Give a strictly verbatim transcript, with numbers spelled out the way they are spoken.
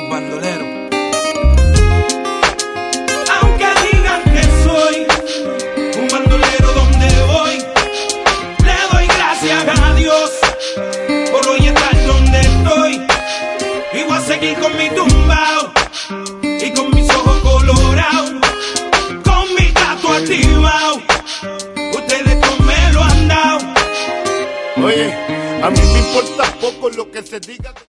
los bandoleros. Aunque digan que soy un bandolero donde voy, le doy gracias a Dios por hoy estar donde estoy. Y voy a seguir con mi tumbao y con mis ojos colorados, con mi gato activado. Ustedes no me lo han dado. Oye, a mí me importa poco lo que se diga.